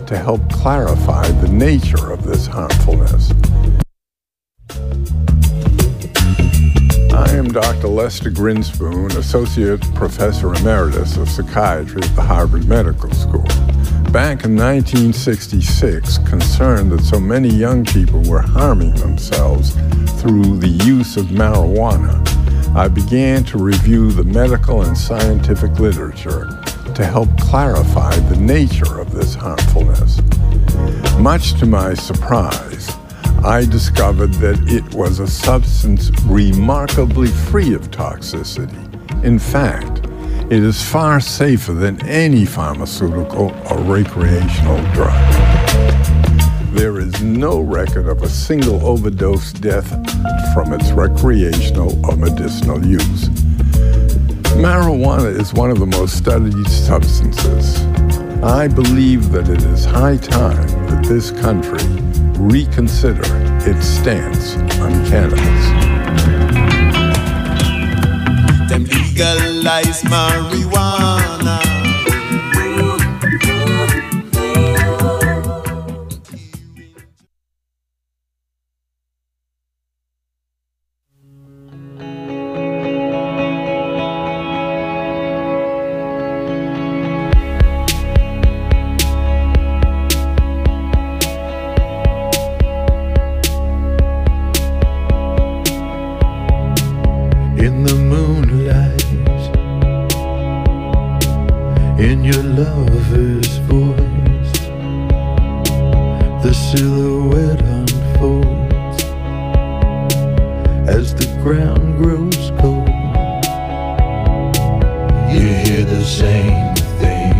to help clarify the nature of this harmfulness. I am Dr. Lester Grinspoon, Associate Professor Emeritus of Psychiatry at the Harvard Medical School. Back in 1966, concerned that so many young people were harming themselves through the use of marijuana, I began to review the medical and scientific literature to help clarify the nature of this harmfulness. Much to my surprise, I discovered that it was a substance remarkably free of toxicity. In fact, it is far safer than any pharmaceutical or recreational drug. There is no record of a single overdose death from its recreational or medicinal use. Marijuana is one of the most studied substances. I believe that it is high time that this country reconsider its stance on cannabis. Them legalize marijuana. In the moonlight, in your lover's voice, the silhouette unfolds as the ground grows cold. You hear the same thing,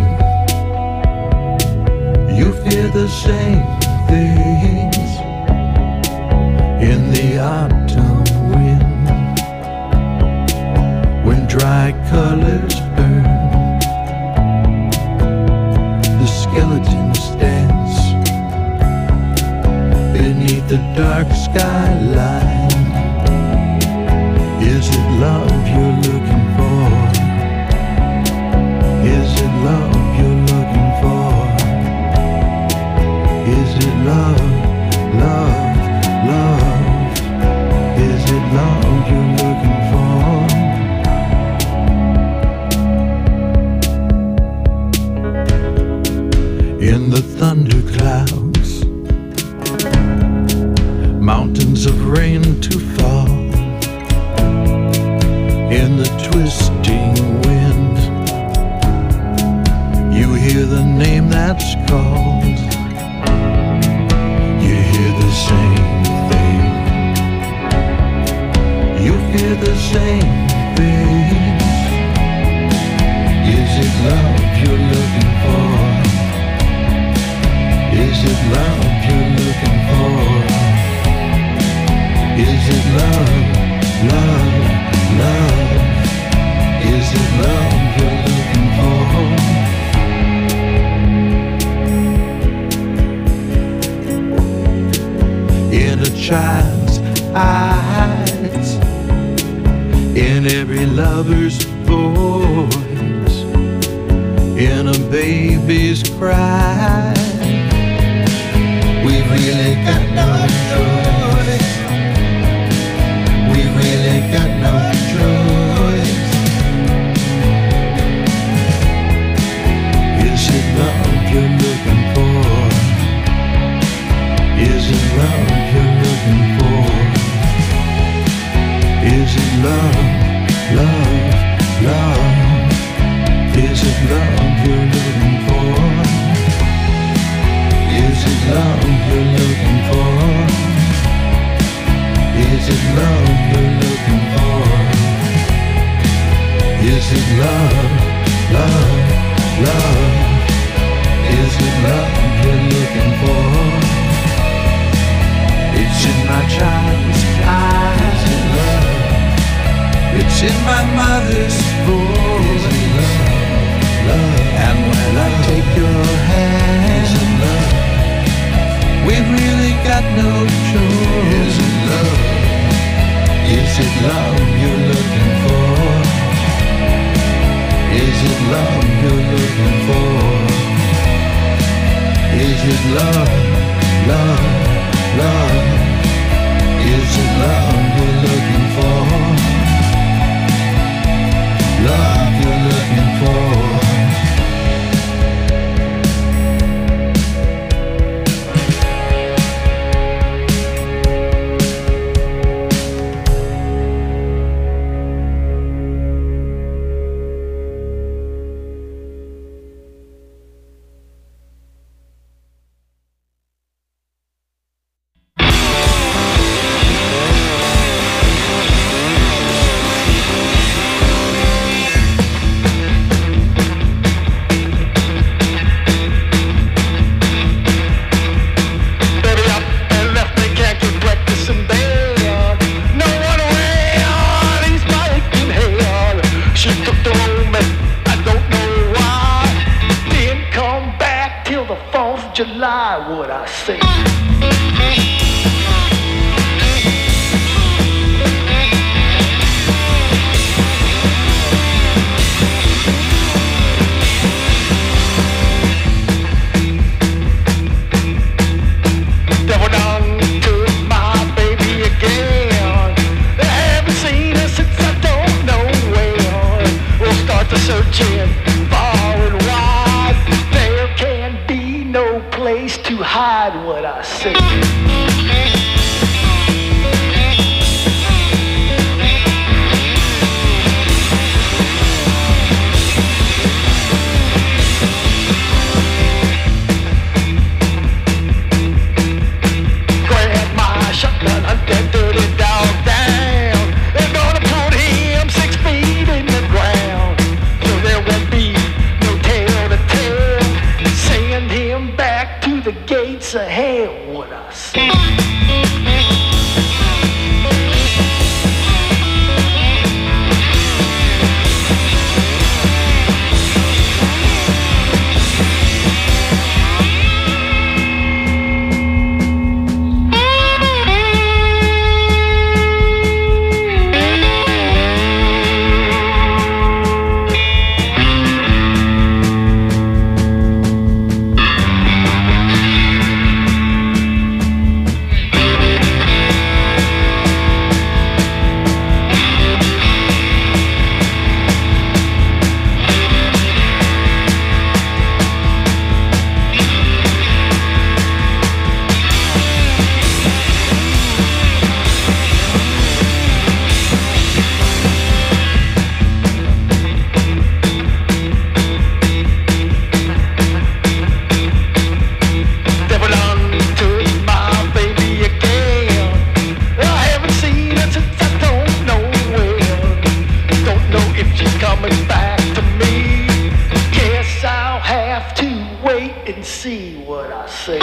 you fear the same things in the autumn wind, when dry colors burn, the skeletons dance beneath the dark skyline. Is it love you're looking for? Is it love you're looking for? Is it love, love, love? Is it love you're looking for? In the thunderclouds, mountains of rain to fall, in the twisting wind, you hear the name that's called. You hear the same thing, you fear the same things. Is it love you're looking for? Is it love you're looking for? Is it love, love, love? Is it love you're looking for? In a child's eyes, in every lover's voice, in a baby's cry, we've really got no choice. We've really got no choice. Is it love you're looking for? Is it love you're looking for? Is it love, love, love? Is it love you're looking for? Is it love you're looking for? Is it love you're looking for? Is it love, love, love? Is it love you're looking for? It's in my child's eyes. Is it love? It's in my mother's voice. Is it love, love? And when I take your hand, is it love? We've really got no choice. Is it love? Is it love you're looking for? Is it love you're looking for? Is it love, love, love? Is it love you're looking for? Love you're looking for? July, would I say? Devil done took my baby again. I haven't seen her since I don't know when. We'll start the searching far and wide. There can be no place to hide what I say. Grab my shotgun, hunt that dirty dog down. They're gonna put him 6 feet in the ground, so there won't be no tale to tell. Send him back to the gates of hell, what I say. See what I say.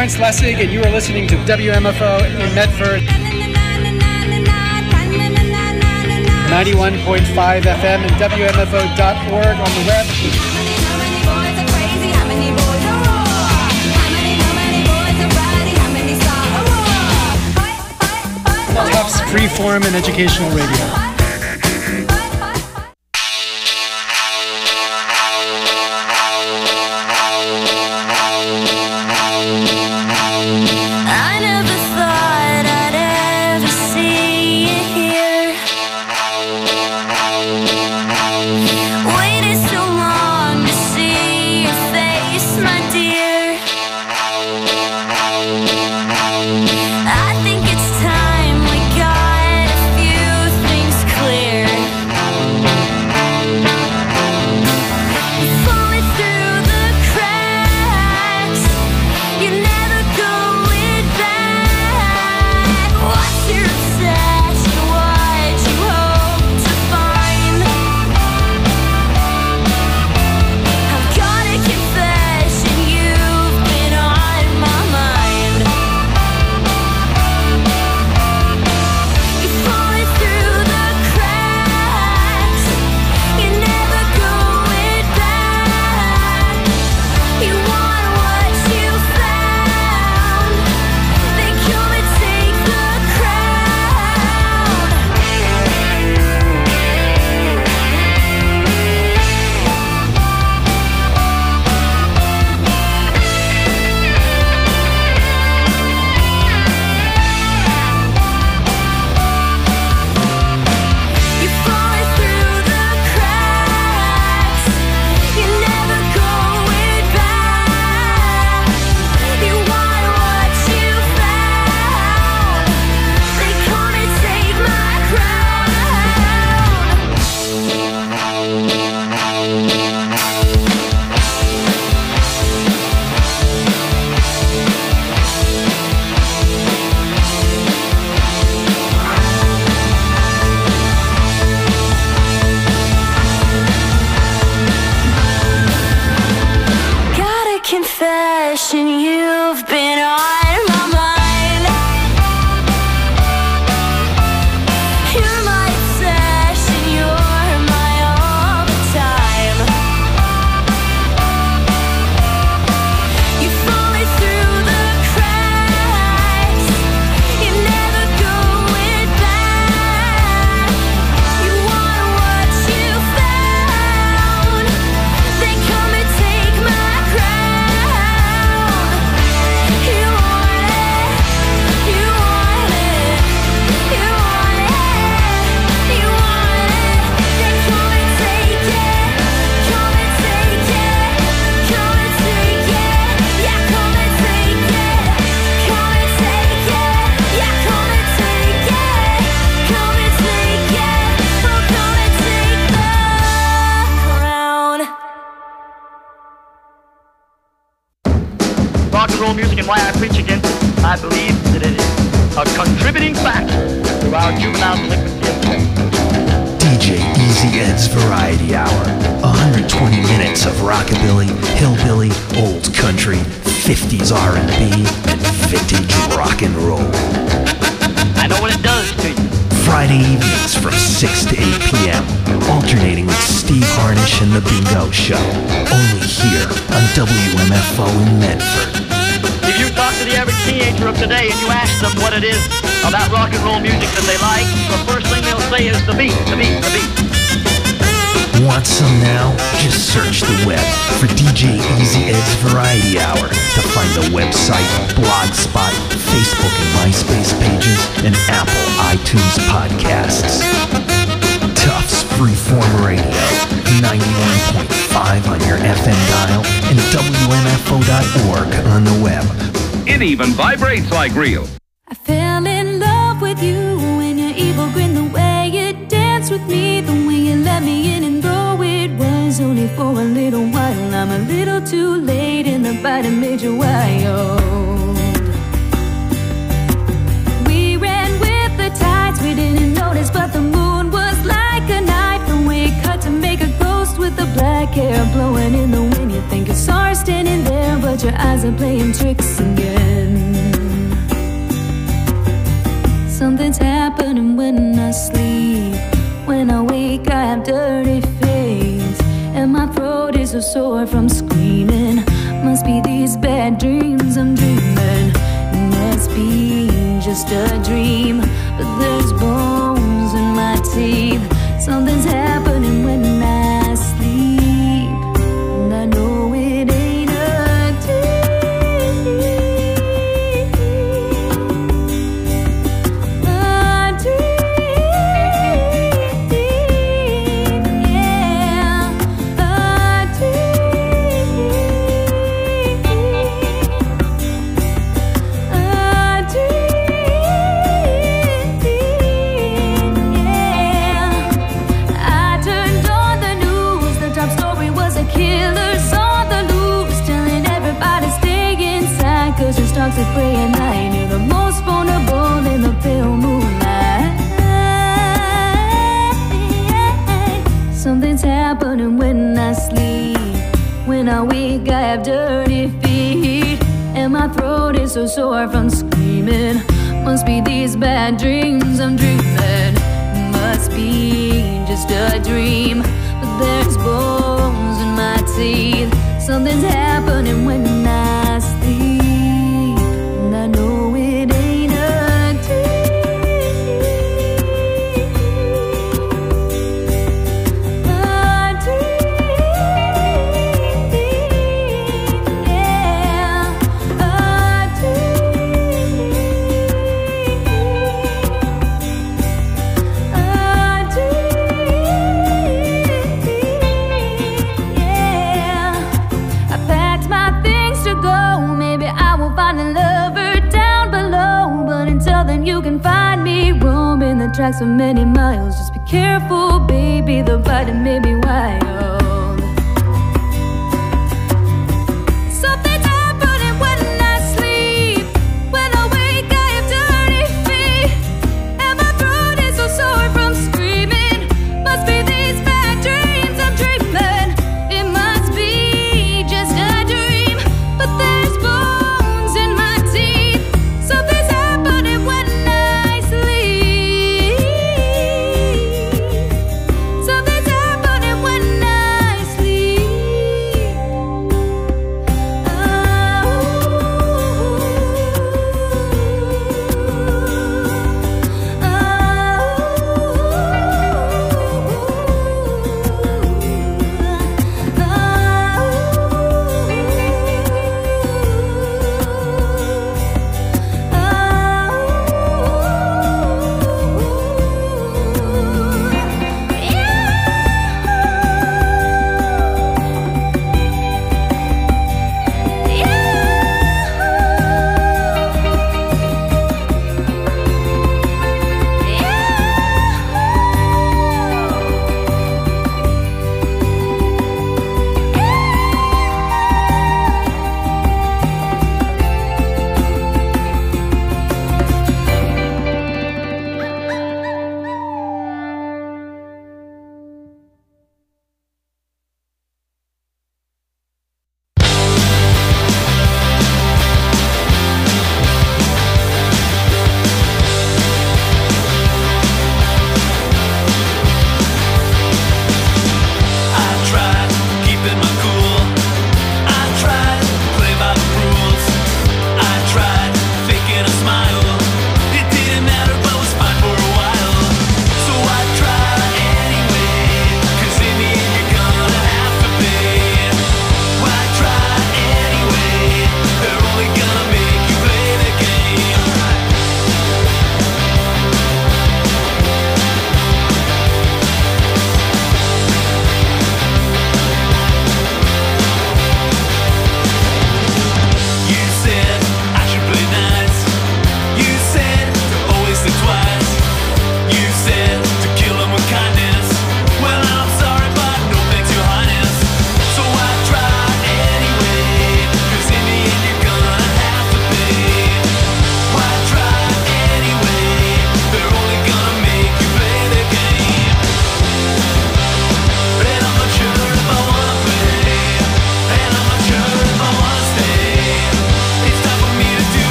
Lawrence Lessig, and you are listening to WMFO in Medford. 91.5 FM and WMFO.org on the web. Tufts Freeform and Educational Radio. Music and why I preach against it, I believe that it is a contributing factor to our juvenile delinquency of today. DJ Easy Ed's Variety Hour. 120 minutes of rockabilly, hillbilly, old country, 50s R&B, and vintage rock and roll. I know what it does to you. Friday evenings from 6 to 8 p.m. Alternating with Steve Harnish and The Bingo Show. Only here on WMFO in Medford. If you talk to the average teenager of today and you ask them what it is about rock and roll music that they like, the first thing they'll say is the beat, the beat, the beat. Want some now? Just search the web for DJ Easy Ed's Variety Hour to find the website, Blogspot, Facebook and MySpace pages, and Apple iTunes podcasts. Tufts Freeform Radio, 91.5 on your FM dial and WMFO.org on the web. It even vibrates like real. I fell in love with you when your evil grin, the way you danced with me, the way you let me in, and though it was only for a little while, I'm a little too late in the bite and made you wild. We ran with the tides, we didn't notice, but the moon was like a knife, and we cut to make a ghost with the black hair blowing in the wind. You think you saw her standing there, but your eyes are playing tricks again. have dirty face, and my throat is so sore from screaming. Must be these bad dreams I'm dreaming. Must be just a dream, but there's bones in my teeth. Something's happening when I sleep, and I know it ain't a dream. A dream, yeah, a dream, a dream, yeah. I turnned on the news, the top story was a killer's on the loose, telling everybody stay inside, cause your stocks are prey at night. You're the most vulnerable in the pale moonlight. Something's happening when I sleep. When I wake I have dirty feet, and my throat is so sore from screaming. Must be these bad dreams I'm dreaming. Must be just a dream, but there's bones in my teeth. Something's happening when I sleep, and I know it ain't a dream. A dream, yeah, a dream. A dream, yeah. I packed my things to go. Maybe I will find a lover down below, but until then you can find me roaming the tracks for many miles. Just be careful, baby, the bite may be wild. Something's happening when I sleep. When I wake I have dirty feet, and my throat is so sore from screaming. Must be these bad dreams I'm dreaming. It must be just a dream, but there's bones in my teeth. Something's happening when I sleep. Something's happening when I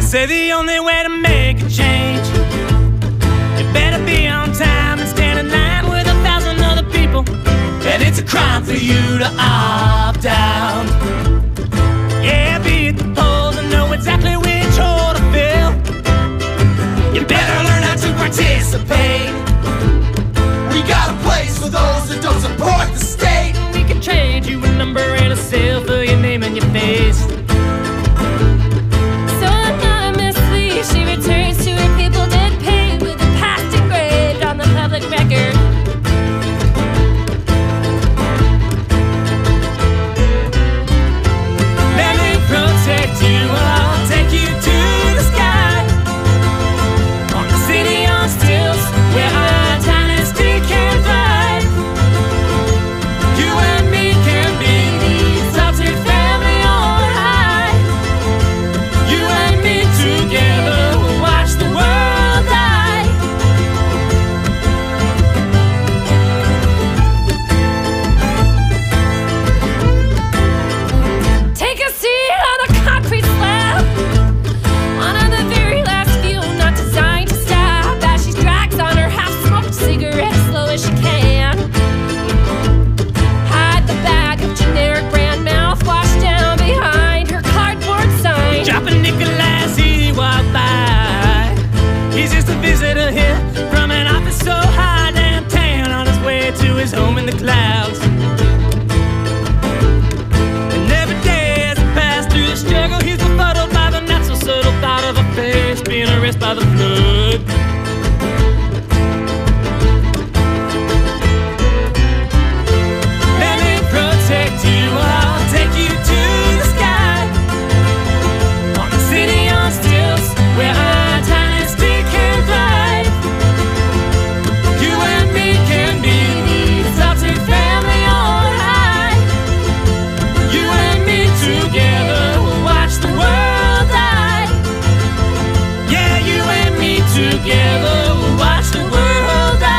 Say the only way to make a change, you better be on time and stand in line with 1,000 other people. And it's a crime for you to opt out. Yeah, be at the polls and know exactly which hole to fill. You better learn how to participate. We got a place for those that don't support the state. We can trade you a number and a cell for your name and your face. She returns to her people dead paid with the past engraved on the public record. Let me protect you, I'll take you to the sky. On the city on stilts, where our dynasty can thrive. You and me can be the exalted family on high. You and me together. Visitor here from an office so high downtown on his way to his home in the clouds. And every day as he passed through the struggle, he's befuddled by the not so subtle thought of a face being erased by the flood. Let me protect you, I'll take you to the sky. On the city on stilts, where our dynasty can thrive. You and me can be the exalted family on high. You and me together will watch the world die. Yeah, you and me together will watch the world die.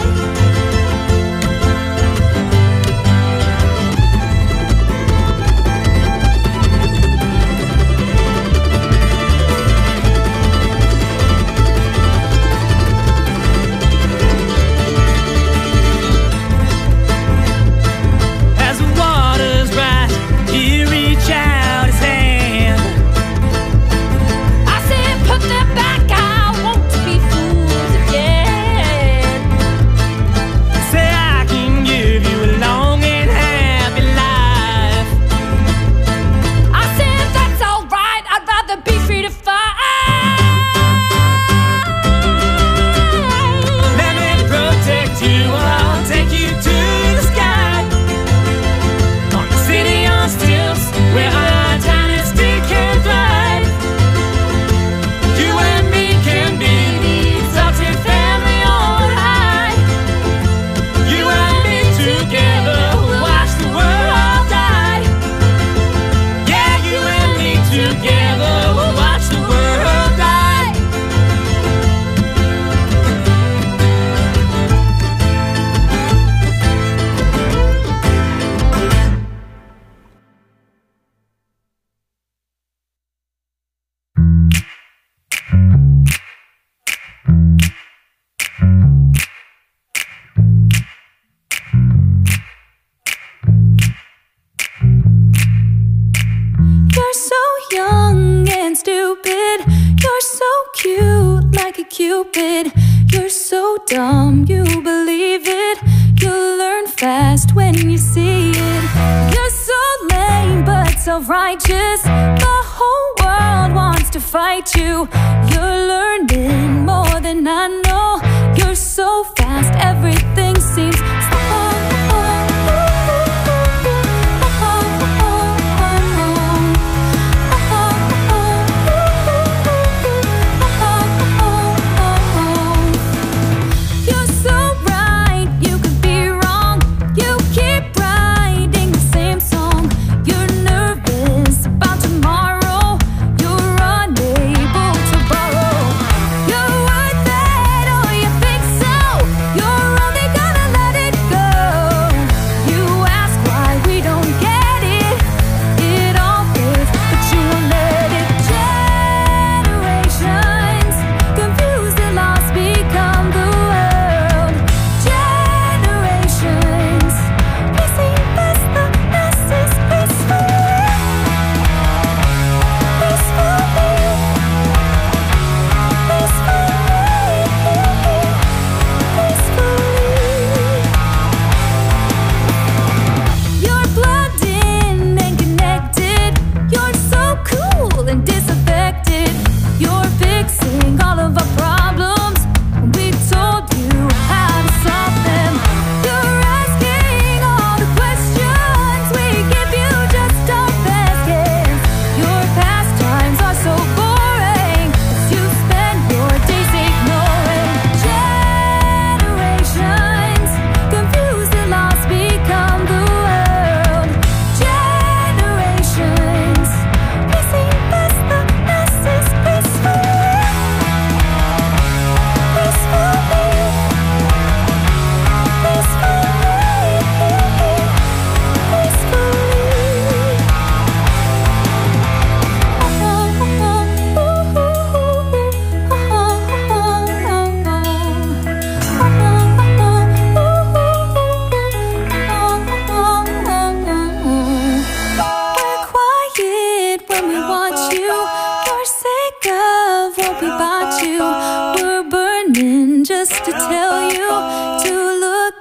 Cupid, you're so dumb, you believe it. You'll learn fast when you see it. You're so lame but self-righteous. The whole world wants to fight you. You're learning more than I know. You're so fast, everything seems slow. You're worth it, or you think so. You're only gonna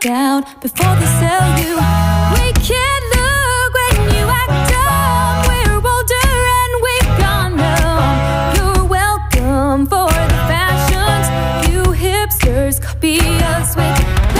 down before they sell you. We can't look when you act up. We're older and we've gone numb. You're welcome for the fashions. You hipsters copy us with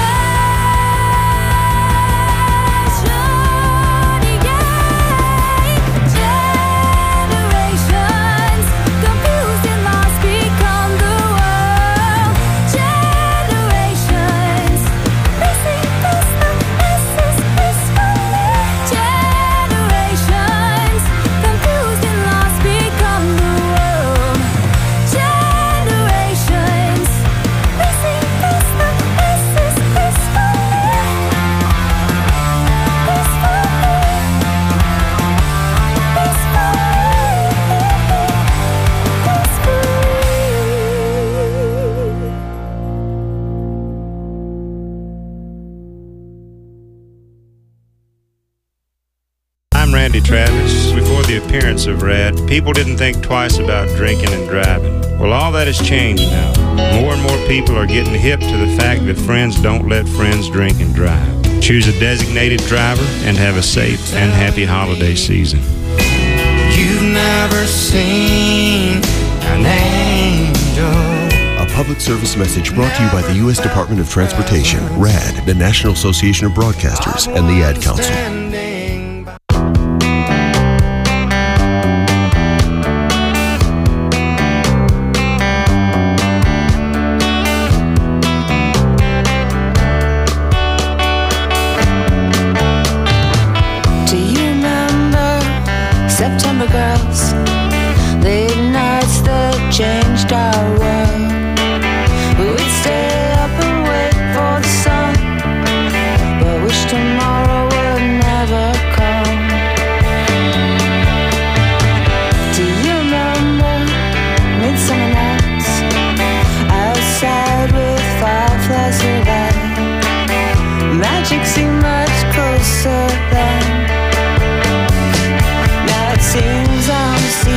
Travis. Before the appearance of Rad, people didn't think twice about drinking and driving. Well, all that has changed now. More and more people are getting hip to the fact that friends don't let friends drink and drive. Choose a designated driver and have a safe and happy holiday season. You've never seen an angel. A public service message brought to you by the U.S. Department of Transportation, RAD, the National Association of Broadcasters, and the Ad Council. September girls, late nights that changed our world. We'd stay up and wait for the sun, but wish tomorrow would never come. Do you remember midsummer nights outside with fireflies of light? Magic seemed much closer then. Seems I'm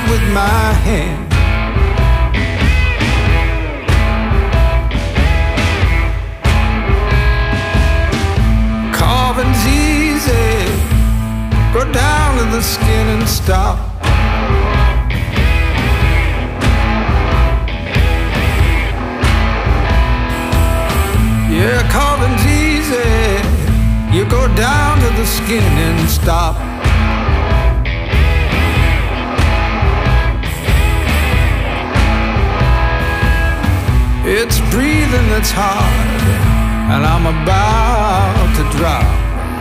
with my hand. Carving's easy, go down to the skin and stop. Yeah, carving's easy, you go down to the skin and stop. It's breathing that's hard, and I'm about to drop.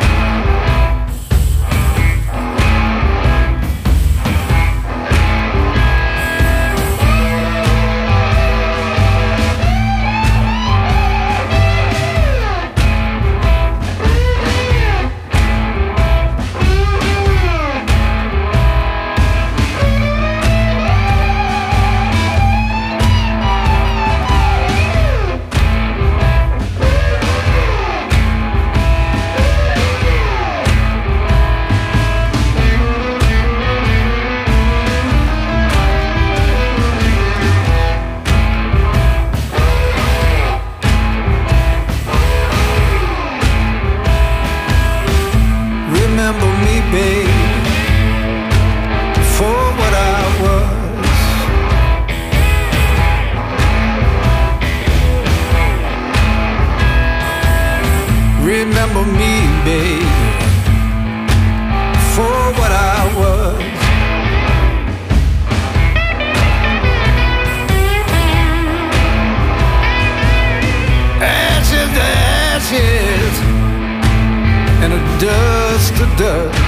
Remember me, babe, for what I was. Ashes to ashes, and a dust to dust.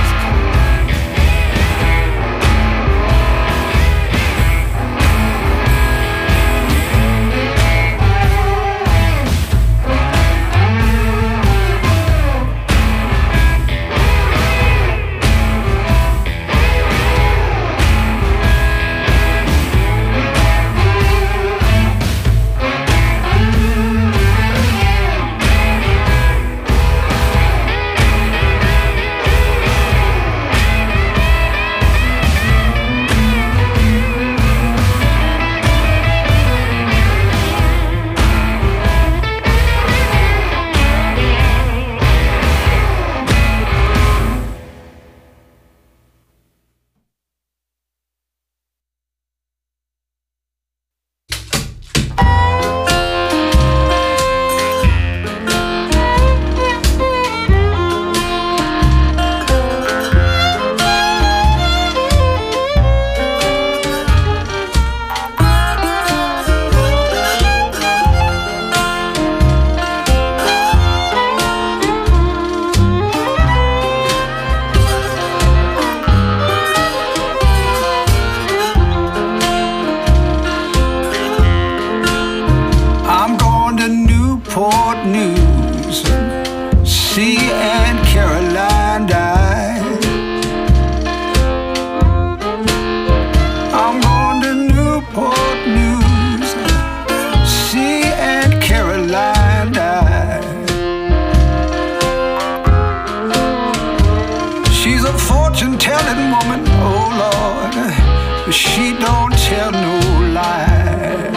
She don't tell no lie.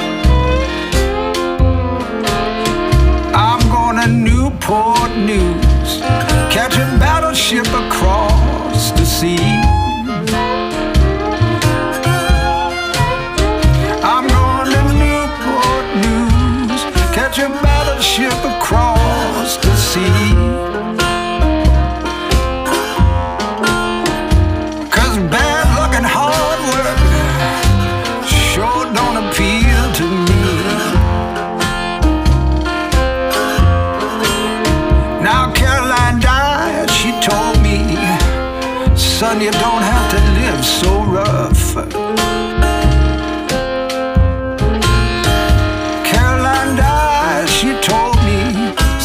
I'm going to Newport News, catch a battleship across the sea. I'm going to Newport News, catch a battleship across the sea. Son, you don't have to live so rough. Caroline died, she told me,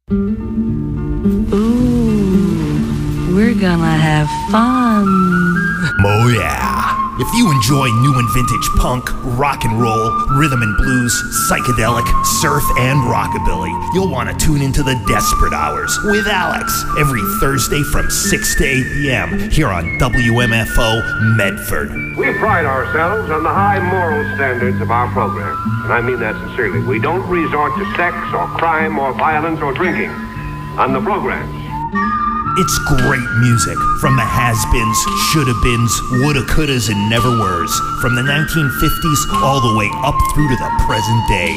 Ooh, we're gonna have fun. Oh yeah. If you enjoy new and vintage punk, rock and roll, rhythm and blues, psychedelic, surf, and rockabilly, you'll want to tune into the Desperate Hours with Alex every Thursday from 6 to 8 p.m. here on WMFO Medford. We pride ourselves on the high moral standards of our program, and I mean that sincerely. We don't resort to sex or crime or violence or drinking on the programs. It's great music from the has-beens, shoulda-beens, woulda-couldas, and never-weres. From the 1950s all the way up through to the present day.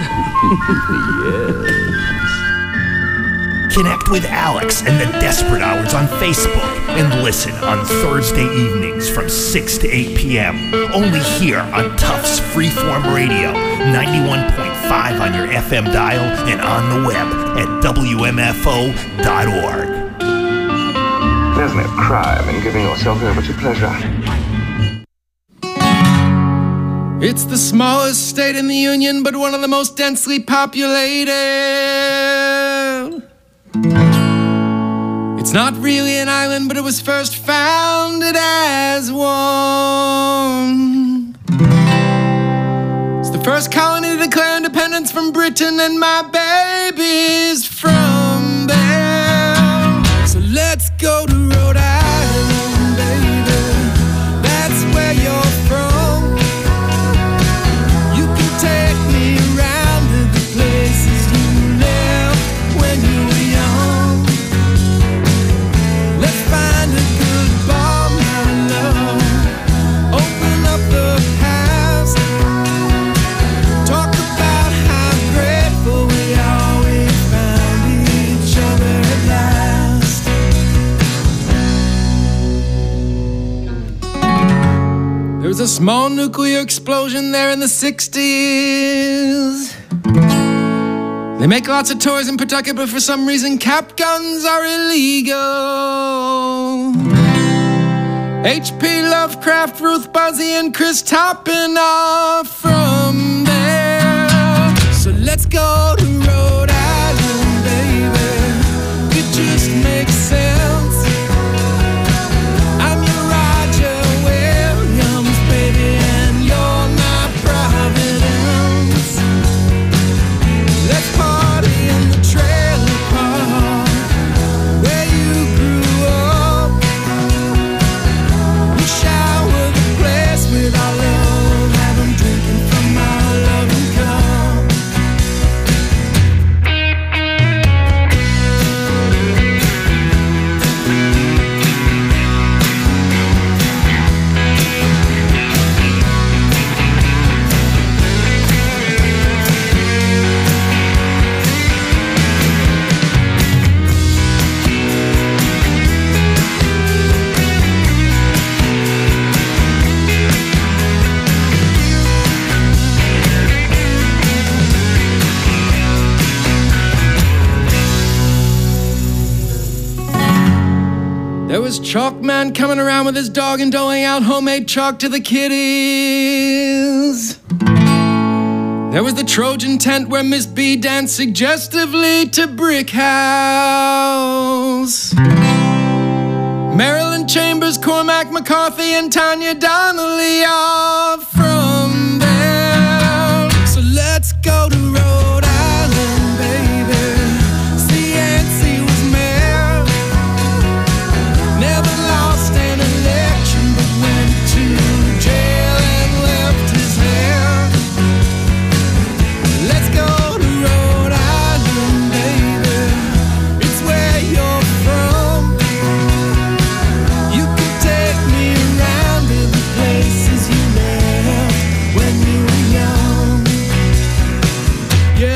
Yes. Connect with Alex and the Desperate Hours on Facebook and listen on Thursday evenings from 6 to 8 p.m. Only here on Tufts Freeform Radio, 91.5 on your FM dial and on the web at WMFO.org. There's no crime in giving yourself over to pleasure. It's the smallest state in the Union, but one of the most densely populated. It's not really an island, but it was first founded as one. It's the first colony to declare independence from Britain, and my baby's from there. So let's go to Rhode Island, baby. That's where you're from. You can take me around to the places you left when you were young. Let's find a good bar, my love. Open up the past. Talk about how grateful we are we found each other at last. There was a small nuclear explosion there in the 60s. They make lots of toys in Pawtucket, but for some reason cap guns are illegal. H.P. Lovecraft, Ruth Buzzy, and Chris Toppin are from there. So let's go to Rhode Island, baby. It just makes sense. I'm your Roger Williams, baby, and you're my Providence. Let's party in the trailer park where you grew up. We shower the place with our love, have 'em drinking from our loving cup. There was Chalk Man coming around with his dog and doling out homemade chalk to the kiddies. There was the Trojan tent where Miss B danced suggestively to Brick House. Marilyn Chambers, Cormac McCarthy, and Tanya Donnelly are from there. So let's go to Rhode Island, baby. See, Yancey was mayor. Never lost an election, but went to jail and left his hair. Let's go to Rhode Island, baby. It's where you're from. You can take me around to the places you left when you were young. Yeah.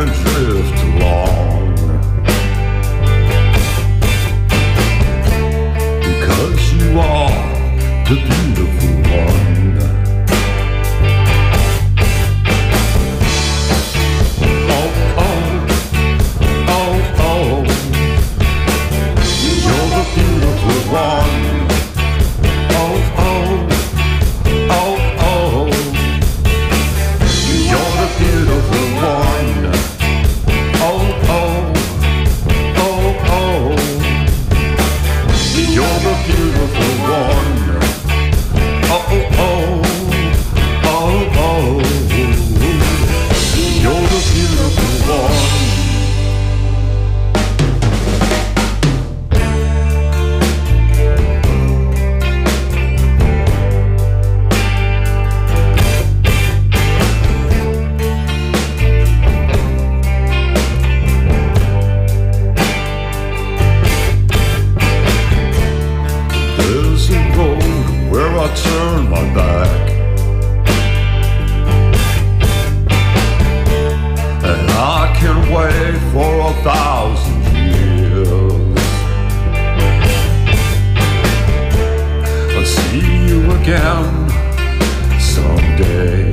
can drift along, because you are the beautiful one. Oh, oh, oh, oh, you're the beautiful one. Oh, oh, oh, oh, you're the beautiful one. Oh, oh, oh, oh, you're the beautiful one. Oh, oh, oh, oh, you're the beautiful one. There's a road where I turn my back, and I can wait for 1,000 years. I'll see you again someday,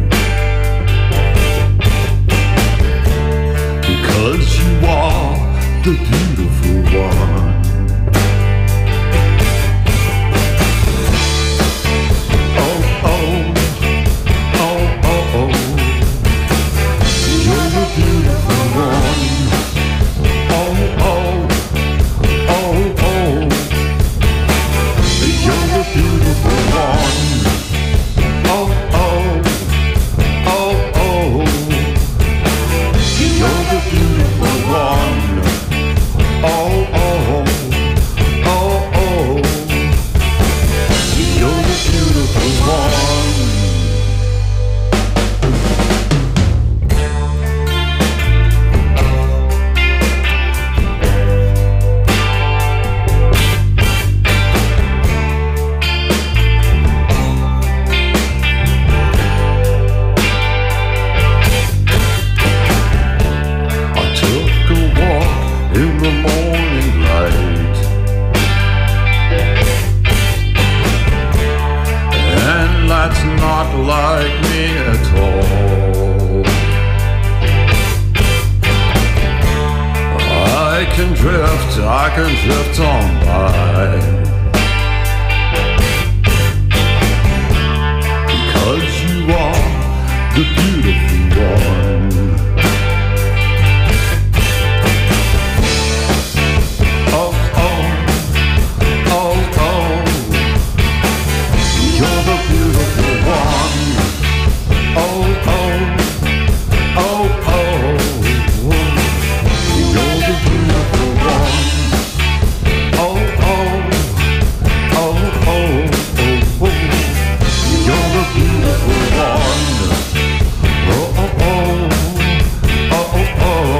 because you are the beautiful one. Like me at all. I can drift on by,